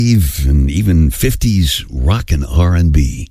And even 50s rock and R&B.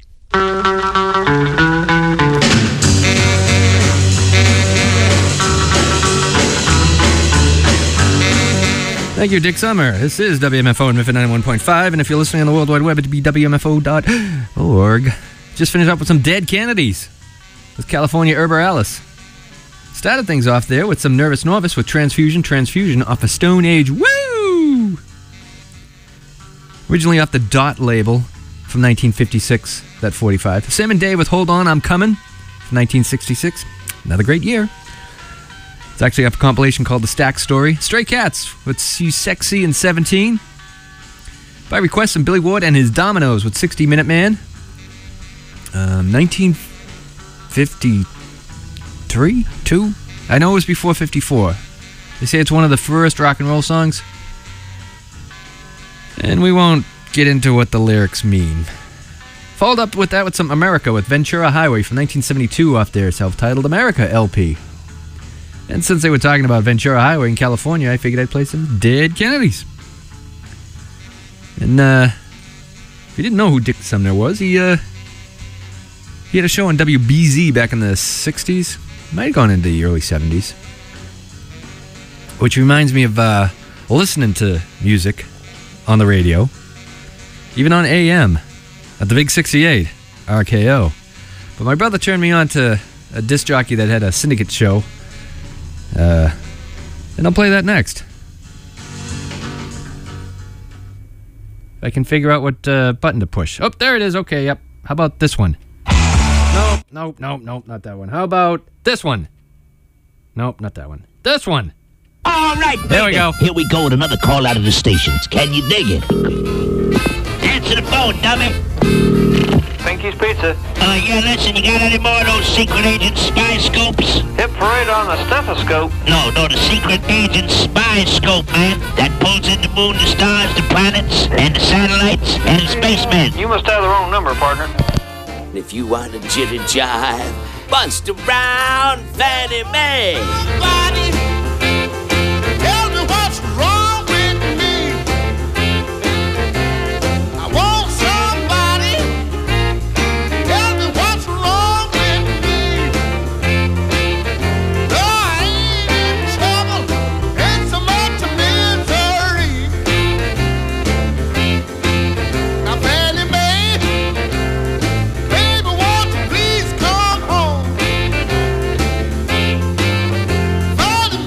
Thank you, Dick Summer. This is WMFO and MIFA 91.5, and if you're listening on the World Wide Web, it'd be WMFO.org. Just finished up with some Dead Kennedys with California Urber Alice. Started things off there with some Nervous Norvis with Transfusion off a Stone Age. Woo! Originally off the Dot label from 1956, that 45. Sam and Dave with Hold On, I'm Coming from 1966. Another great year. It's actually off a compilation called The Stack Story. Stray Cats with You Sexy and 17. By request from Billy Ward and his Dominoes with 60 Minute Man. 1953? 2? I know it was before 54. They say it's one of the first rock and roll songs. And we won't get into what the lyrics mean. Followed up with that with some America with Ventura Highway from 1972 off their self-titled America LP. And since they were talking about Ventura Highway in California, I figured I'd play some Dead Kennedys. And if you didn't know who Dick Sumner was, he had a show on WBZ back in the 60s. Might have gone into the early 70s. Which reminds me of listening to music on the radio. Even on AM at the Big 68, RKO. But my brother turned me on to a disc jockey that had a syndicate show. And I'll play that next. If I can figure out what button to push. Oh, there it is. Okay, yep. How about this one? Nope, not that one. How about this one? Nope, not that one. This one. All right, baby. There we go. Here we go with another call out of the stations. Can you dig it? Answer the phone, dummy. Pinky's Pizza. Yeah, listen, you got any more of those secret agent spy scopes? Hit parade on the stethoscope. No, the secret agent spy scope, man. That pulls in the moon, the stars, the planets, and the satellites, and the spacemen. You must have the wrong number, partner. If you want to jitter jive, bust around Fannie Mae. Somebody tell me what's wrong with me. I want somebody tell me what's wrong with me. No, I ain't in trouble. Ain't so much misery. Now, Fannie Mae, baby, won't you please come home? Fannie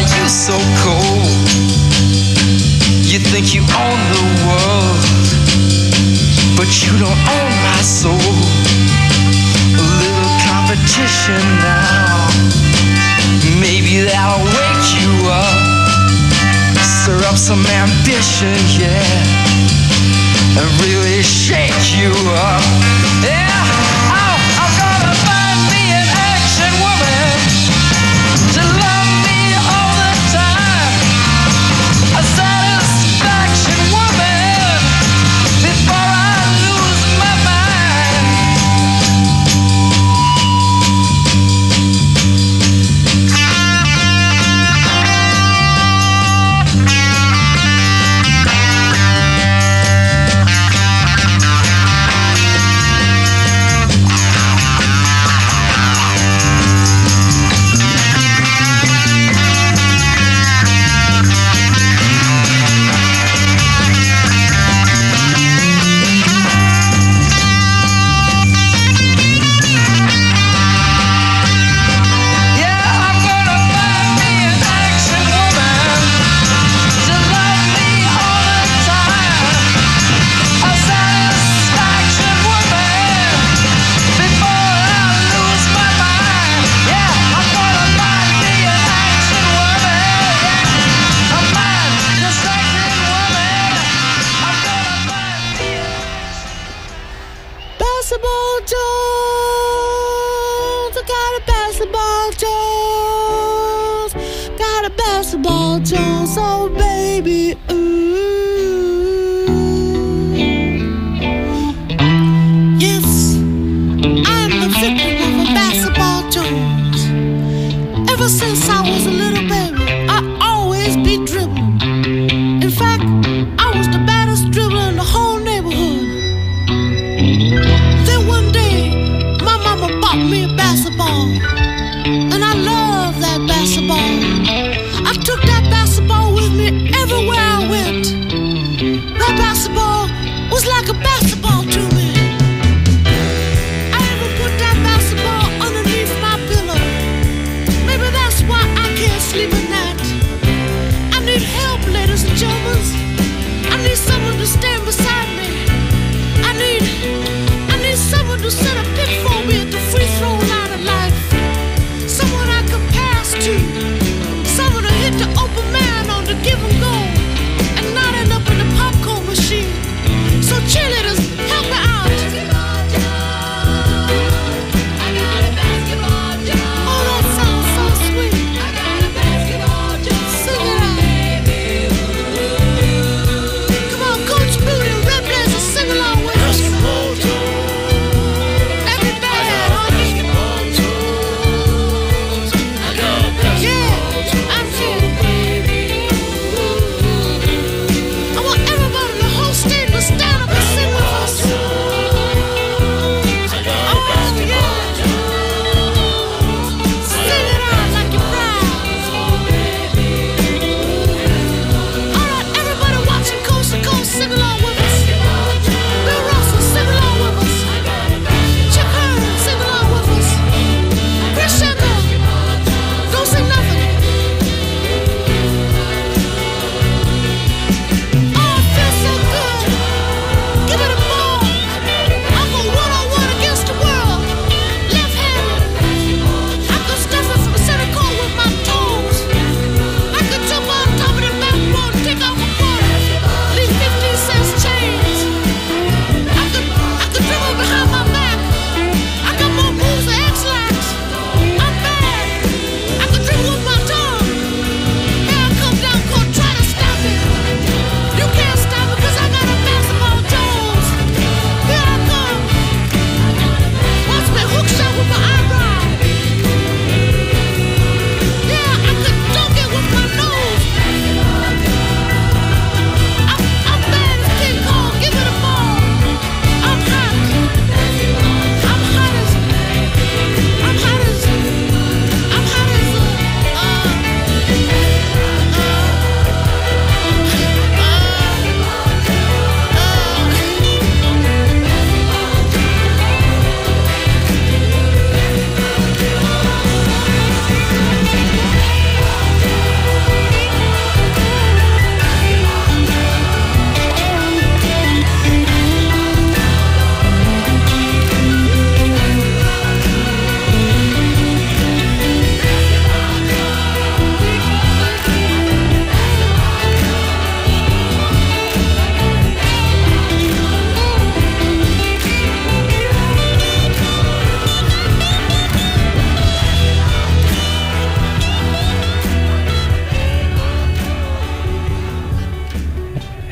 you so cold? You think you own the world, but you don't own my soul. A little competition now, maybe that'll wake you up. Stir up some ambition, yeah, and really shake you up. Yeah, I'm gonna find me an action woman to love me all the time. A satisfaction woman before I lose my mind. Basketball Jones, I got a basketball Jones, got a basketball Jones, oh baby, ooh. Yes, I'm the victim of a basketball Jones. Ever since I was a little baby, I always be dribbling. In fact, I was the baddest dribbler in the whole neighborhood. Then one day, my mama bought me a basketball, and I love that basketball. I took that basketball with me everywhere I went. That basketball was like a basketball to me. I even put that basketball underneath my pillow. Maybe that's why I can't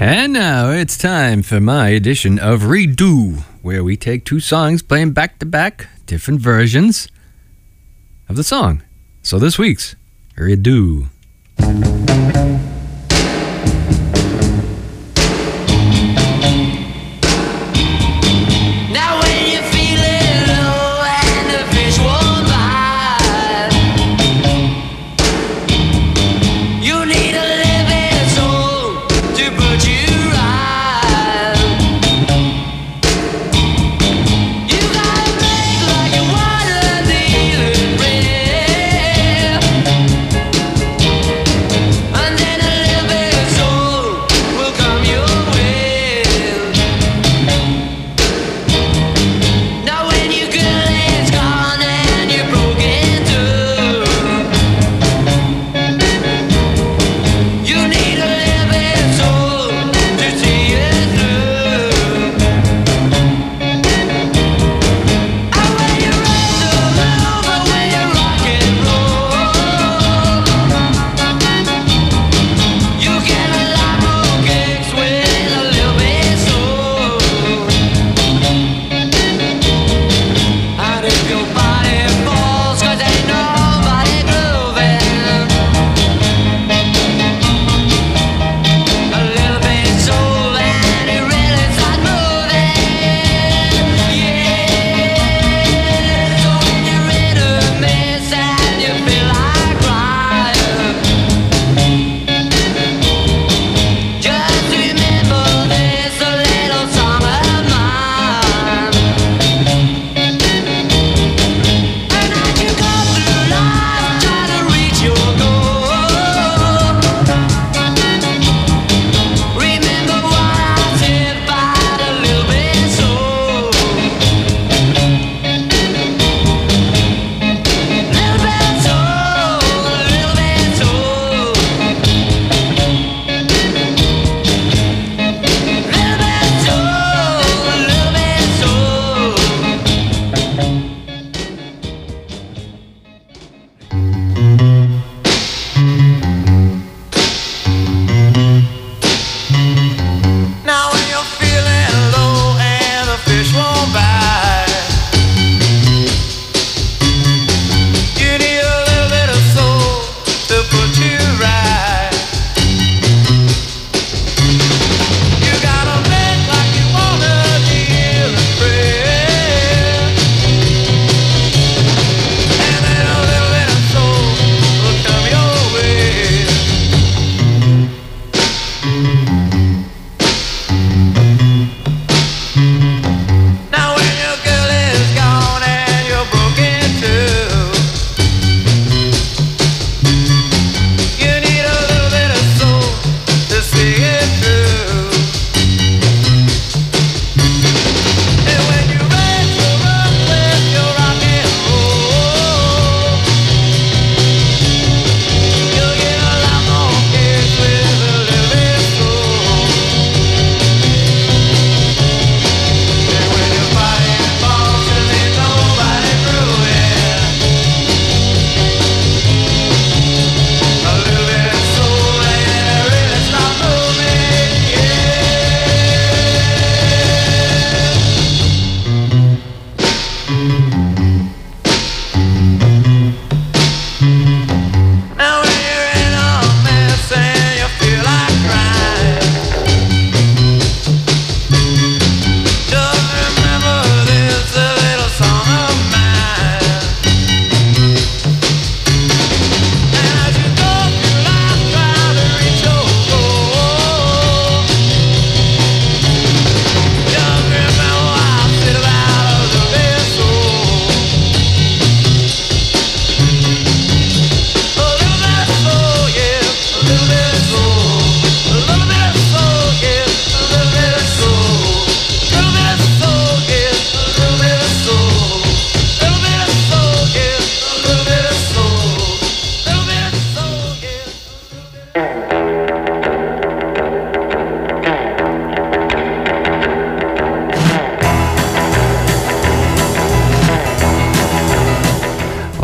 And now it's time for my edition of Redo, where we take two songs playing back to back, different versions of the song. So this week's Redo. Now when you're feeling low and the fish won't bite, you need a living soul to put you right. You gotta think like you wanna be living.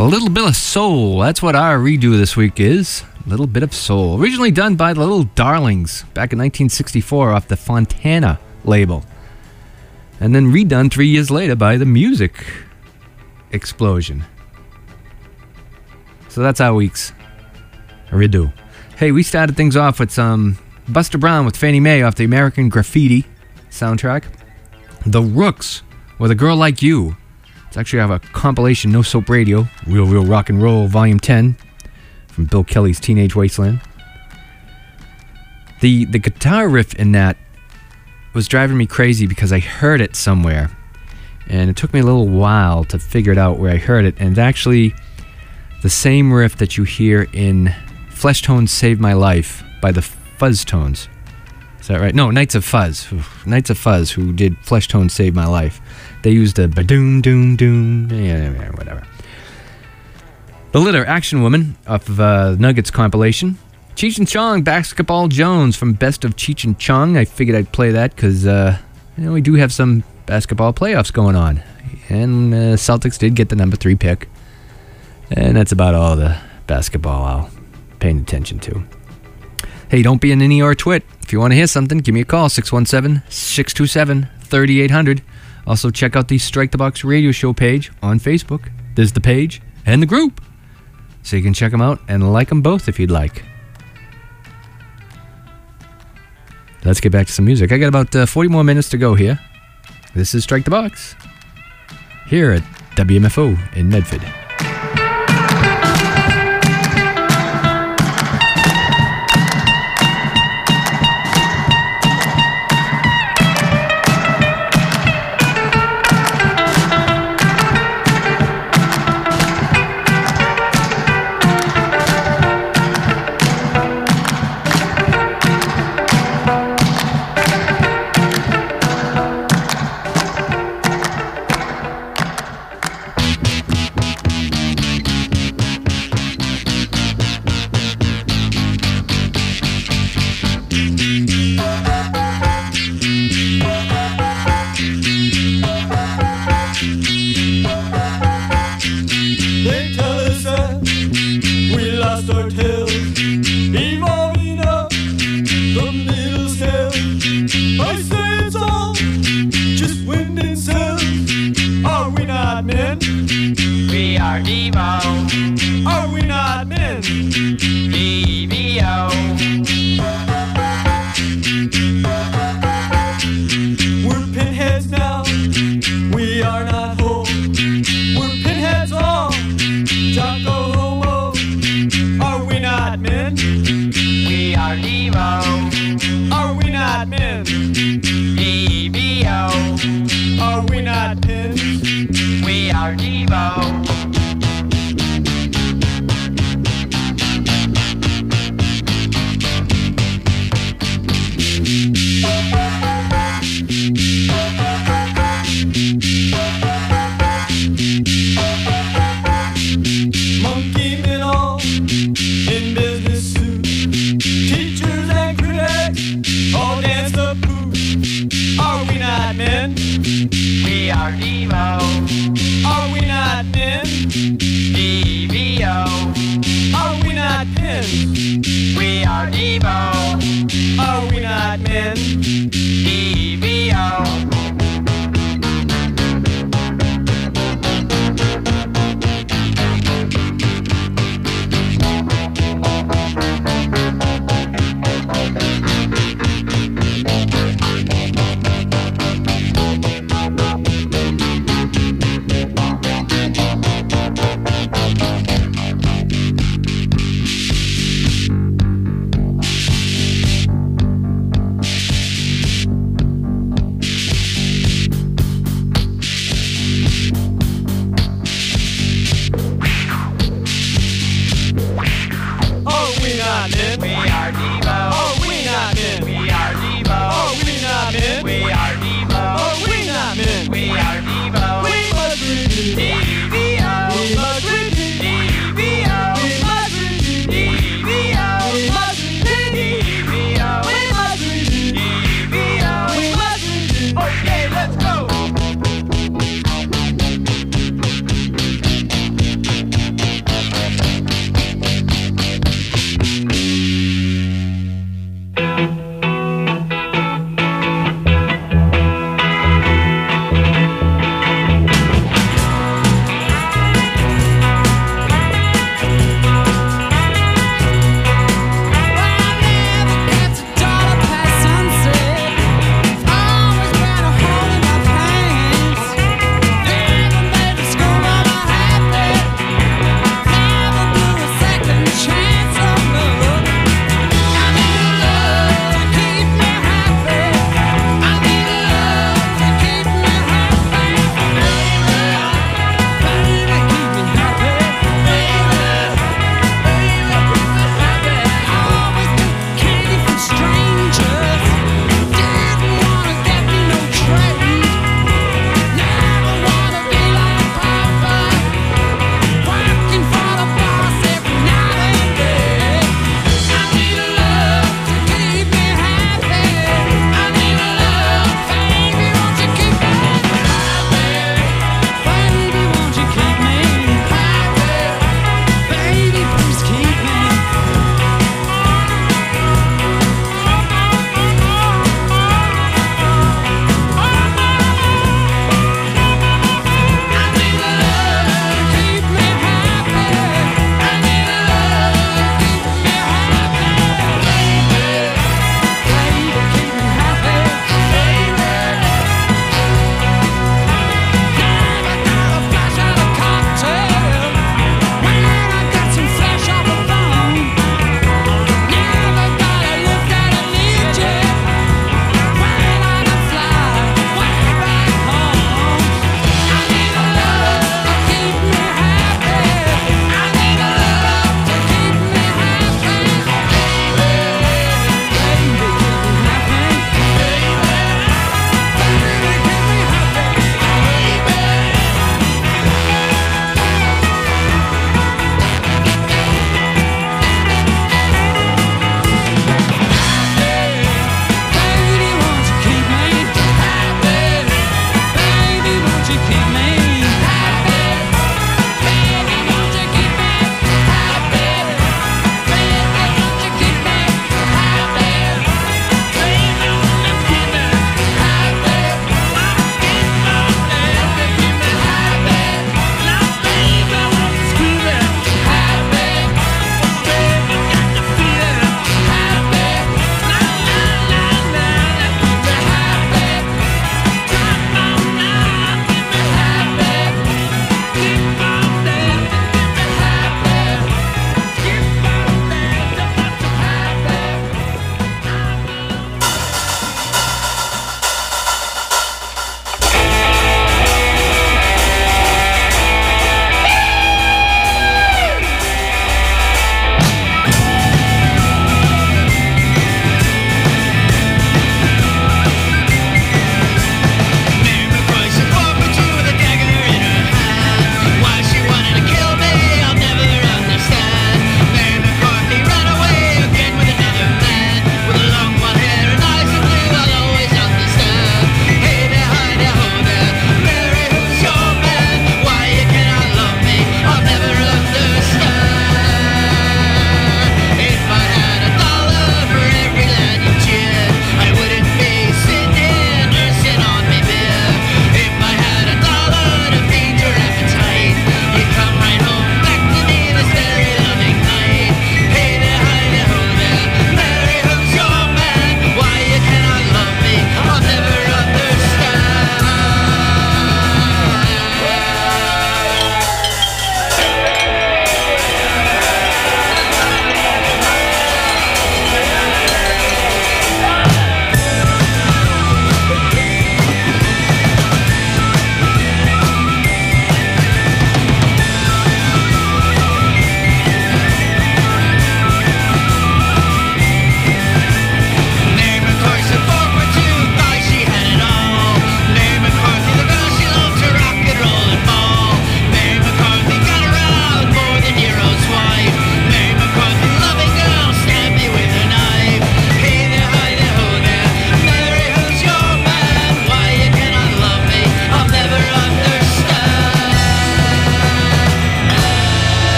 A little bit of soul. That's what our redo this week is. A little bit of soul. Originally done by the Little Darlings back in 1964 off the Fontana label. And then redone 3 years later by the Music Explosion. So that's our week's redo. Hey, we started things off with some Buster Brown with Fannie Mae off the American Graffiti soundtrack. The Rooks with A Girl Like You. It's actually I have a compilation, No Soap Radio, Real Rock and Roll, Volume 10, from Bill Kelly's Teenage Wasteland. The guitar riff in that was driving me crazy because I heard it somewhere. And it took me a little while to figure it out where I heard it. And it's actually the same riff that you hear in Flesh Tones Saved My Life by the Fuzz Tones. Is that right? No, Knights of Fuzz. Knights of Fuzz, who did Flesh Tones Saved My Life. They used a ba-doom, doom, doom, yeah, whatever. The Litter, Action Woman, off of Nuggets compilation. Cheech and Chong, Basketball Jones from Best of Cheech and Chong. I figured I'd play that because we do have some basketball playoffs going on. And Celtics did get the number 3 pick. And that's about all the basketball I'll pay attention to. Hey, don't be an innie or a twit. If you want to hear something, give me a call, 617-627-3800. Also, check out the Strike the Box radio show page on Facebook. There's the page and the group. So you can check them out and like them both if you'd like. Let's get back to some music. I got about 40 more minutes to go here. This is Strike the Box here at WMFO in Medford.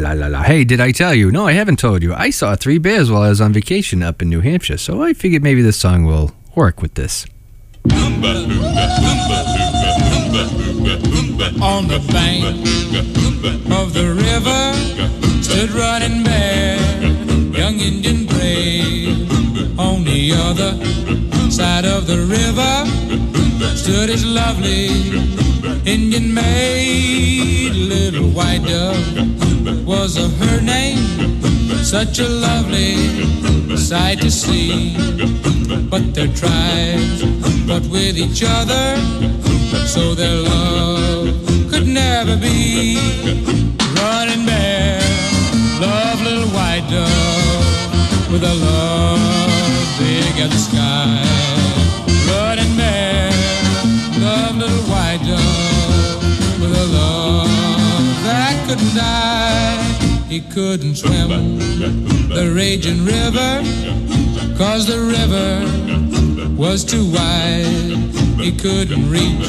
la la la. Hey, did I tell you? No, I haven't told you. I saw 3 bears while I was on vacation up in New Hampshire, so I figured maybe this song will work with this. On the bank of the river stood Running Bear, young Indian brave. On the other side of the river stood his lovely Indian maid. Little white dove was her name, such a lovely sight to see. But their tribes fought with each other, so their love could never be. Running Bear loved little white dove with a love big as the sky. Running Bear loved little white dove with a love that couldn't die. He couldn't swim the raging river, 'cause the river was too wide. He couldn't reach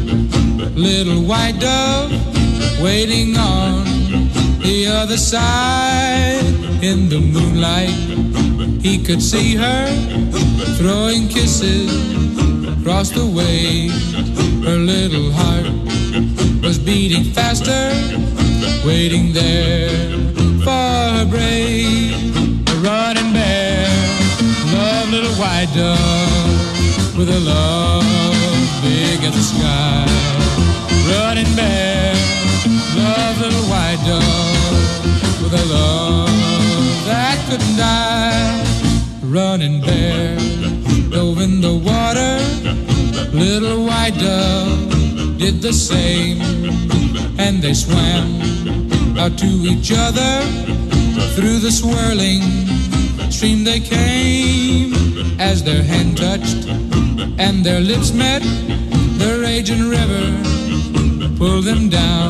little white dove waiting on the other side. In the moonlight he could see her throwing kisses across the waves. Her little heart was beating faster, waiting there for her brave. A Running Bear loved little white dove with a love big as the sky. Running Bear loved little white dove with a love that couldn't die. Running Bear dove in the water, little white dove did the same, and they swam out to each other. Through the swirling stream they came. As their hand touched and their lips met, the raging river pulled them down.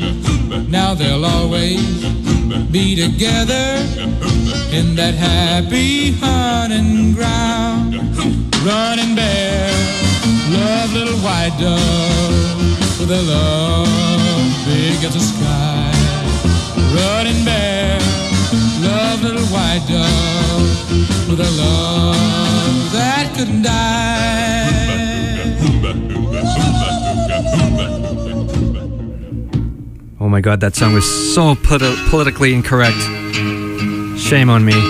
Now they'll always be together in that happy hunting ground. Running Bear loved little white dove with a love big as the sky. Running Bear loved little white dove with a love that couldn't die. Oh my God, that song was so politically incorrect. Shame on me.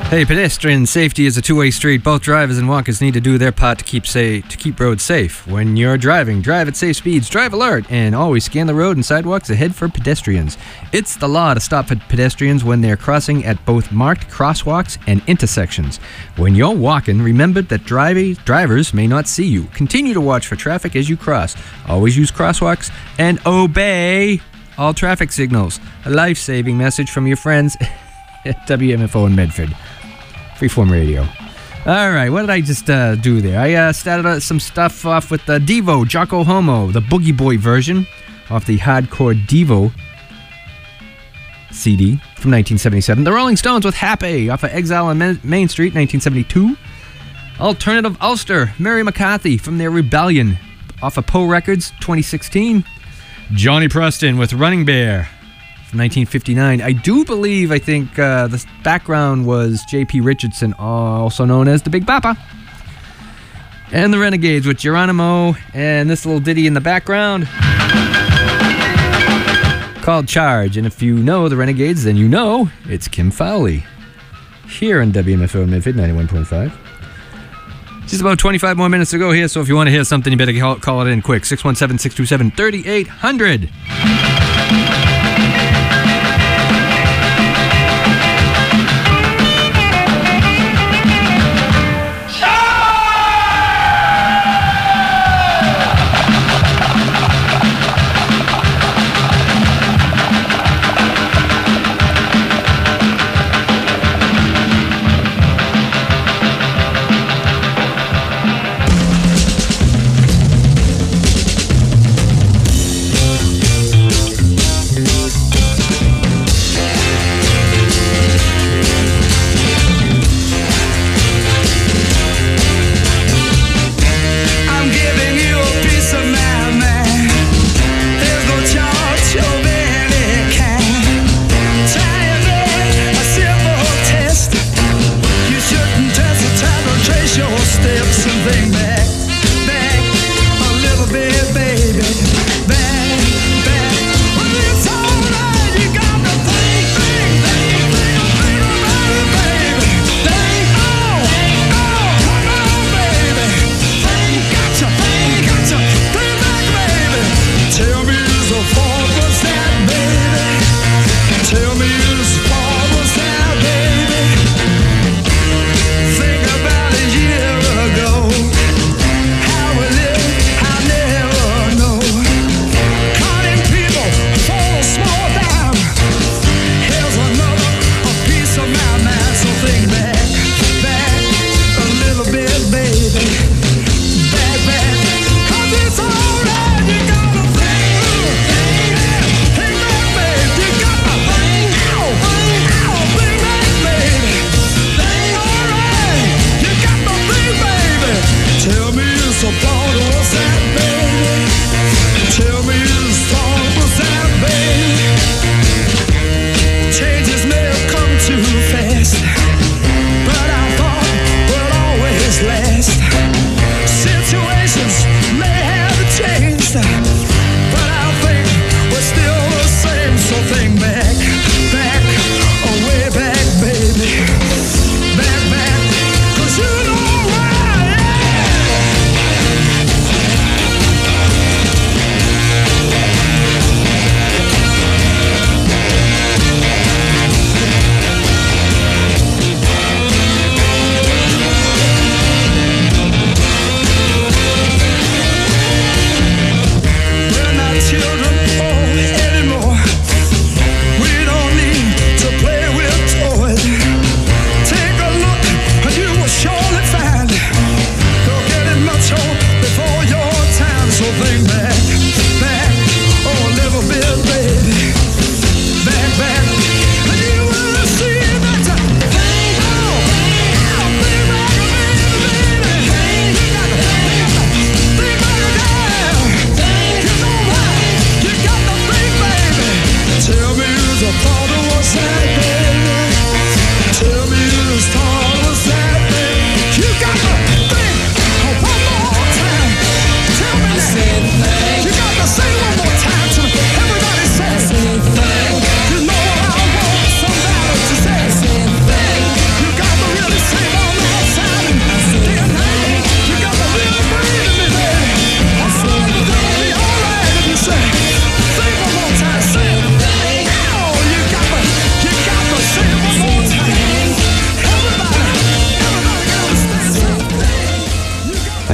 Hey, pedestrian safety is a two-way street. Both drivers and walkers need to do their part to keep roads safe. When you're driving, drive at safe speeds, drive alert, and always scan the road and sidewalks ahead for pedestrians. It's the law to stop pedestrians when they're crossing at both marked crosswalks and intersections. When you're walking, remember that drivers may not see you. Continue to watch for traffic as you cross. Always use crosswalks and obey all traffic signals. A life-saving message from your friends at WMFO in Medford. Freeform Radio. All right, what did I just do there? I started some stuff off with Devo, Jocko Homo, the Boogie Boy version off the Hardcore Devo CD from 1977. The Rolling Stones with Happy off of Exile on Main Street, 1972. Alternative Ulster, Mary McCarthy from their Rebellion off of Poe Records, 2016. Johnny Preston with Running Bear from 1959. I think the background was J.P. Richardson, also known as the Big Bopper. And the Renegades with Geronimo, and this little ditty in the background called Charge. And if you know the Renegades, then you know it's Kim Fowley here on WMFO Medford 91.5. Just about 25 more minutes to go here, so if you want to hear something, you better call it in quick. 617-627-3800.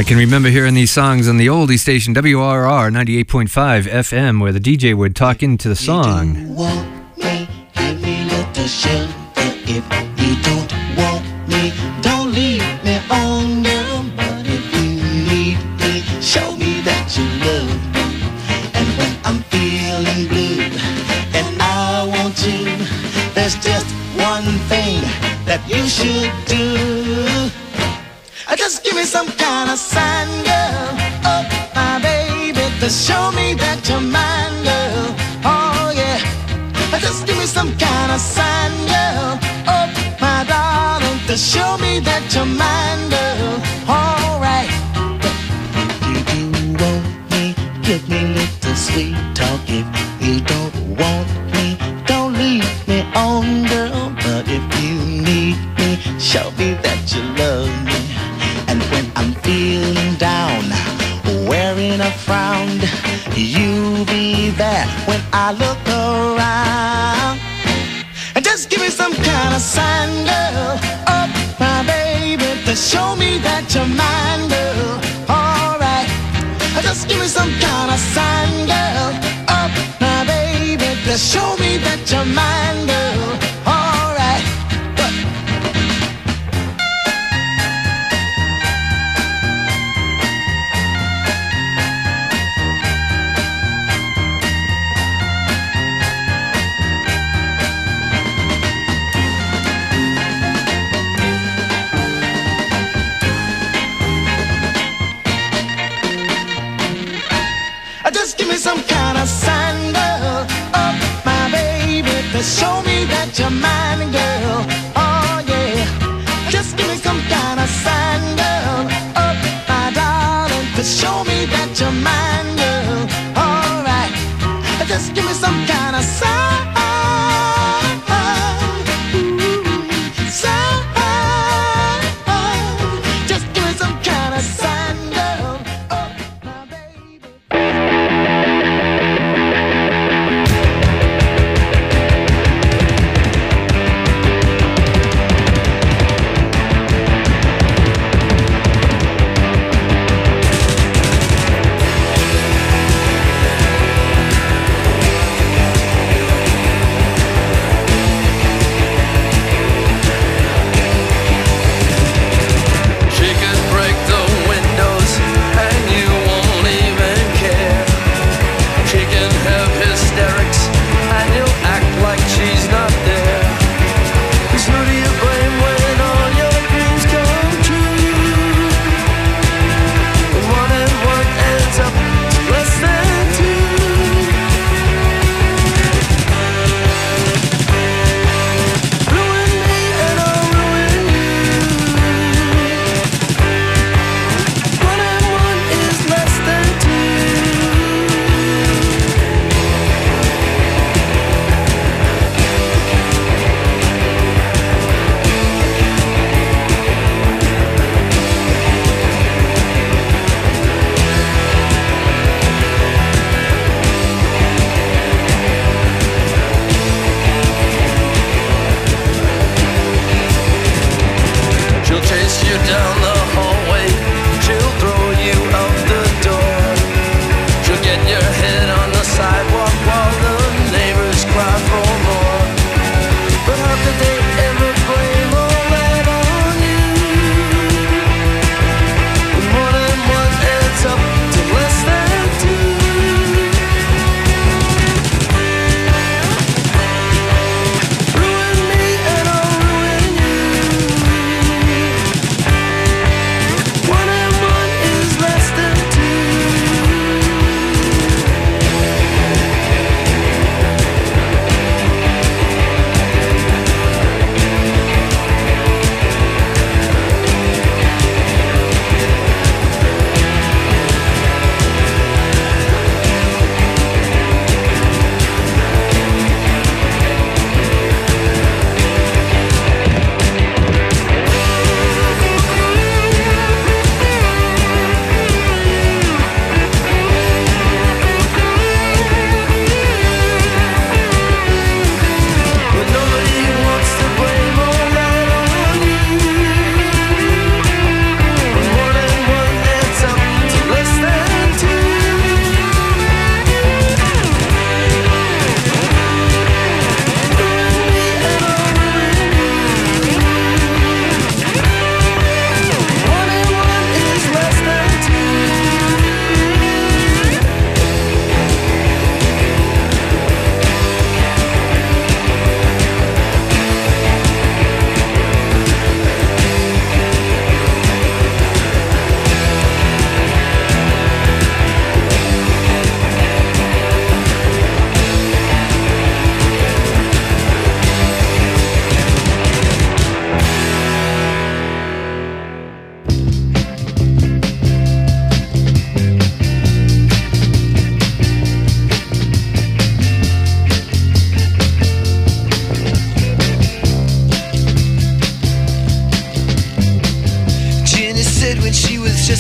can remember hearing these songs on the oldie station WRR 98.5 FM, where the DJ would talk into the song. Want me, give me little shelter. If you don't want me, don't leave me on down. But if you need me, show me that you love me. And when I'm feeling blue and I want you, there's just one thing that you should do. Just give me some kind of sign, girl. Oh, my baby, to show me that you're mine, girl. Oh, yeah. Just give me some kind of sign, girl. Oh, my darling, to show me that you're mine, girl. All right. If you do want me, give me little sweet talk. If you don't want me, don't leave me on, girl. But if you need me, show me that you love me. And when I'm feeling down, wearing a frown, you'll be there when I look around. And just give me some kind of sign, girl. Oh, my baby, to show me that you're mine, girl. All right. Just give me some kind of sign, girl. Oh, my baby, to show me that you're mine, girl. All right. Just give me some kind of sign, girl. Oh, my baby, to show me that you're mine, girl. Oh, yeah. Just give me some kind of sign, girl. Oh, my darling, to show me that you're mine, girl. All right. Just give me some kind of sign. Sign. Just give me some kind of sign, girl. Oh, my baby.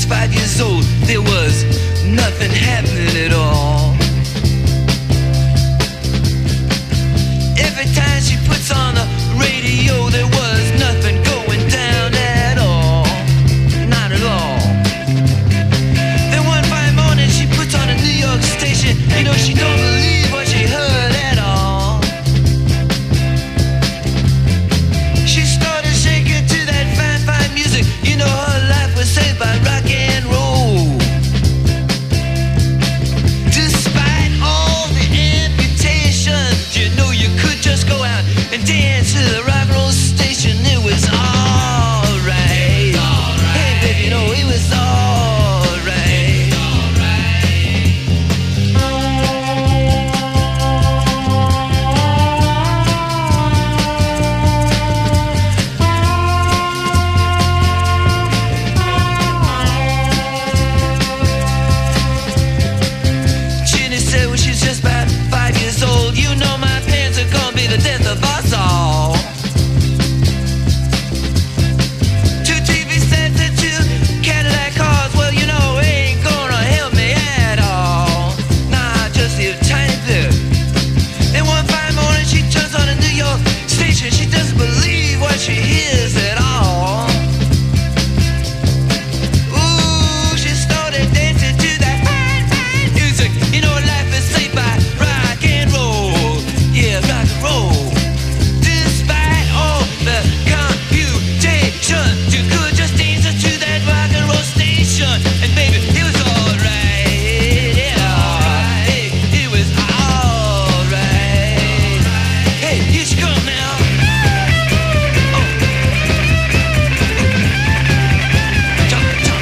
just 5 years old, there was nothing happening at all. Every time she puts on the radio, there was nothing going down at all. Not at all. Then one fine morning she puts on a New York station. You know, she don't believe what she heard at all. She started shaking to that fine, fine music. You know, her life was saved by rock and roll. Despite all the amputations, you know you could just go out and dance to the rock and roll station. It was alright. Hey baby, you know it was alright. Ginny said when she's just about 5 years old, you know my parents are gonna be the death of us all. 2 TV sets and 2 Cadillac cars, well you know ain't gonna help me at all. Nah, just a tiny bit. Then one fine morning she turns on a New York station. She doesn't believe what she hears at all. Ooh, she started dancing to that fine, fine music. You know life is saved by rock and roll. Yeah, rock and roll. Despite all the confusion, you could just dance to that rock and roll station. And baby, it was alright. Yeah, hey, it was alright. Hey, here she come now. Oh. Jump, jump.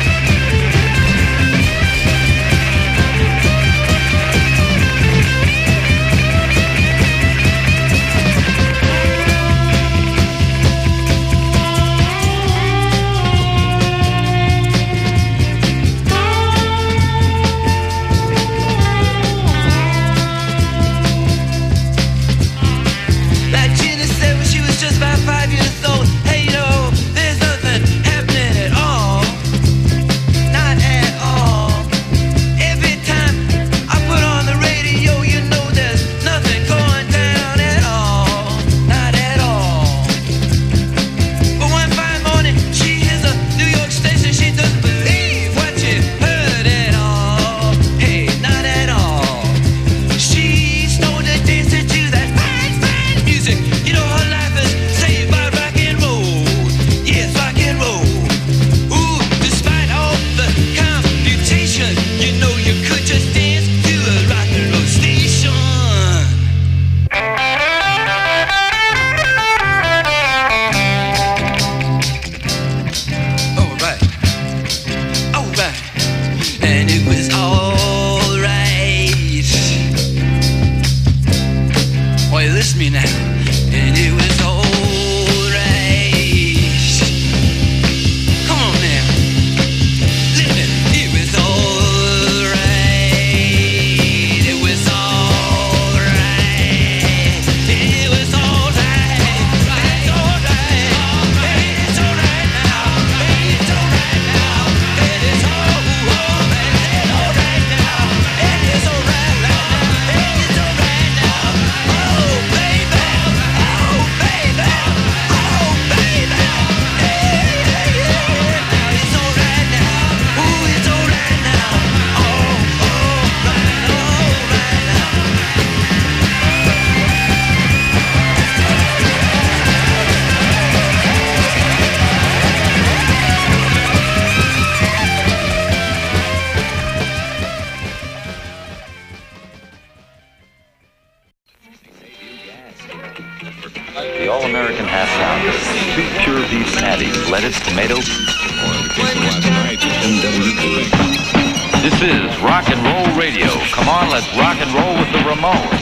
Like Ginny said when she was just about 5 years old, hey, you know, there's nothing happening at all. Not at all. Every time I put on the radio, you know there's nothing going down at all. Not at all. But one fine morning, she hears a New York station. She doesn't believe what she heard at all. Hey, not at all. She started dancing to that fine, fine music. You know her life is saved by rock and roll. Yes, rock and roll. Ooh, despite all the computation, you know you could just dance to a rock and roll station. Alright. Alright. And it was alright. Why, listen to me now. And it was alright. Come on now. Listen, it was alright. It was alright. It was alright. It's alright. It's alright now. It's alright now. It is alright. It's alright now. It is alright now. It's alright now. Oh baby. Oh baby. Oh baby. Now it's alright now. Ooh, it's alright now. Oh, alright now. The All-American Half Pound. 2 pure beef patties, lettuce, tomato. This is Rock and Roll Radio. Come on, let's rock and roll with the Ramones.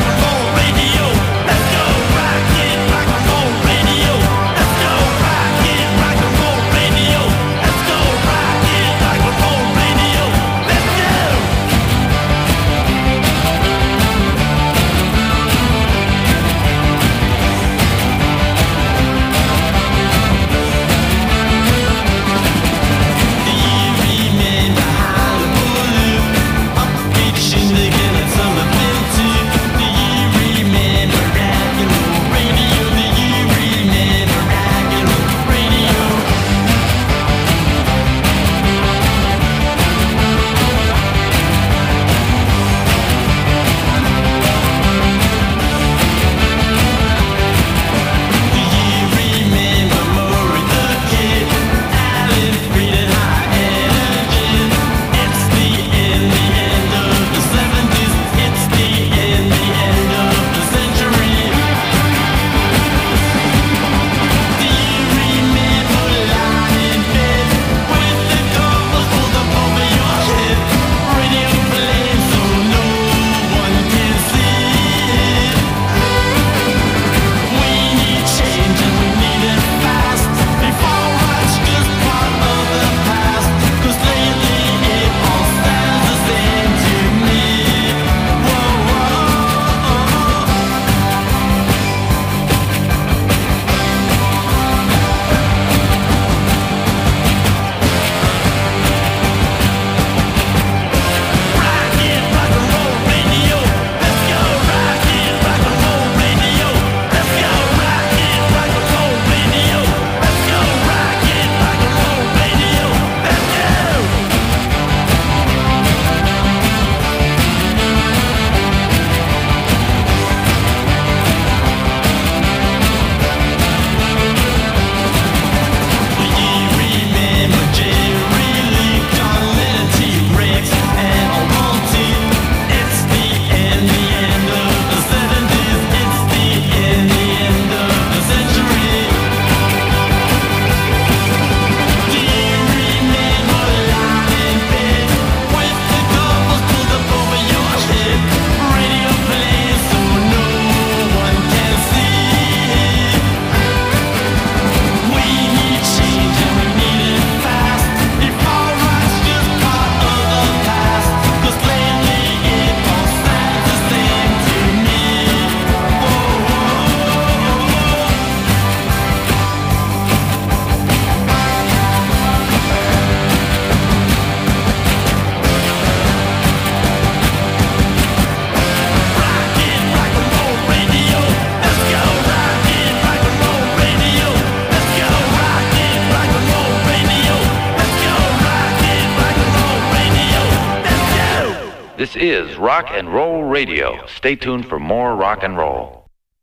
Rock and roll radio. Let's go rock This is Rock and Roll Radio. Stay tuned for more rock and roll.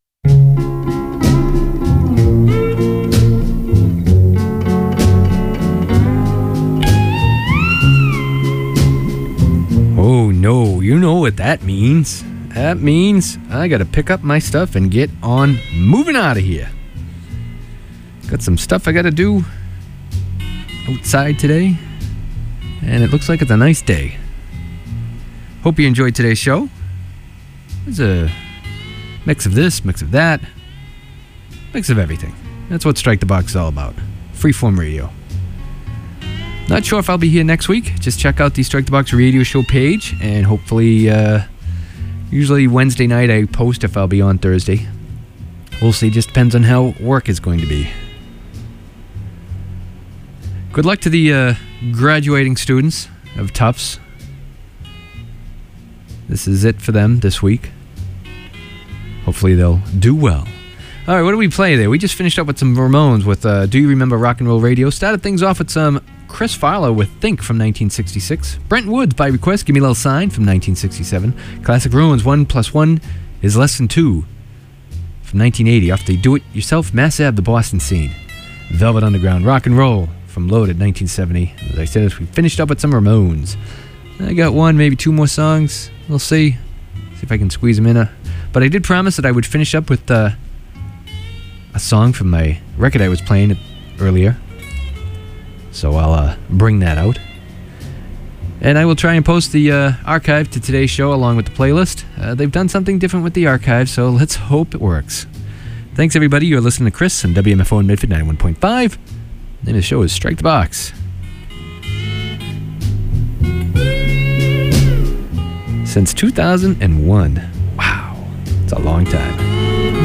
Oh no, you know what that means. That means I gotta pick up my stuff and get on moving out of here. Got some stuff I gotta do outside today, and it looks like it's a nice day. Hope you enjoyed today's show. There's a mix of this, mix of that, mix of everything. That's what Strike the Box is all about. Freeform radio. Not sure if I'll be here next week. Just check out the Strike the Box radio show page, and hopefully, usually Wednesday night I post if I'll be on Thursday. We'll see. Just depends on how work is going to be. Good luck to the graduating students of Tufts. This is it for them this week. Hopefully they'll do well. All right, what did we play there? We just finished up with some Ramones with Do You Remember Rock and Roll Radio? Started things off with some Chris Farlow with Think from 1966. Brent Woods by request, Give Me a Little Sign from 1967. Classic Ruins, 1 + 1 is less than 2 from 1980 off the Do-It-Yourself Mass Ave, the Boston scene. Velvet Underground, Rock and Roll from Loaded, 1970. As I said, we finished up with some Ramones. I got one, maybe two more songs. We'll see. See if I can squeeze them in. But I did promise that I would finish up with a song from my record I was playing earlier. So I'll bring that out. And I will try and post the archive to today's show along with the playlist. They've done something different with the archive, so let's hope it works. Thanks, everybody. You're listening to Chris on WMFO in Medford 91.5. The name of the show is Strike the Box. Since 2001. Wow. It's a long time.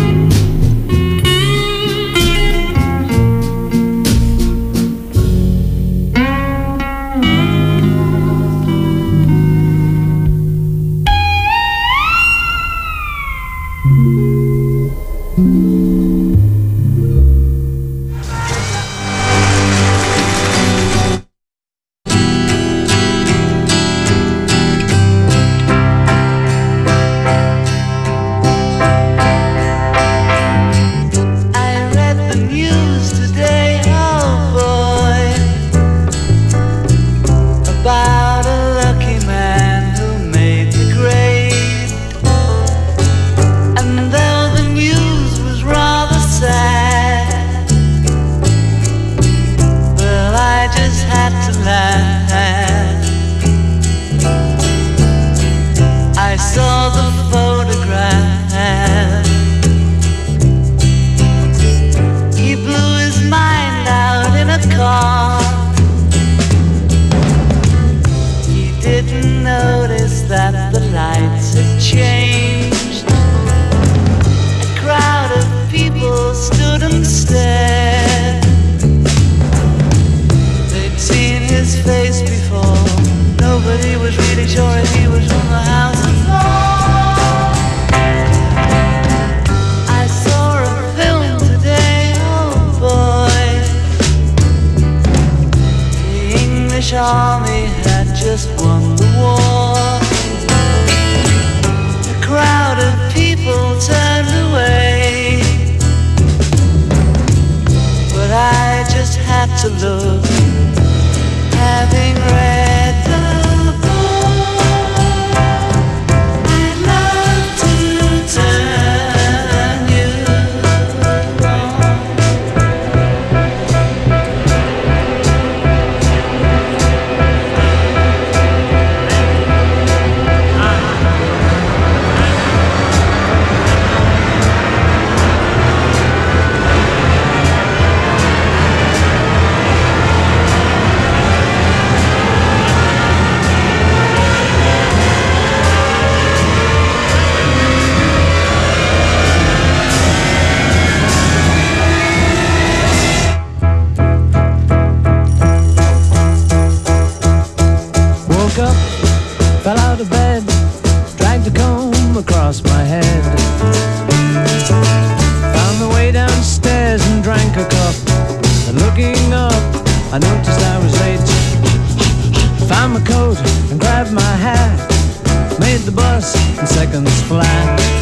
Army had just won the war. A crowd of people turned away, but I just had to look, having read the book. I'd love to turn you on. line.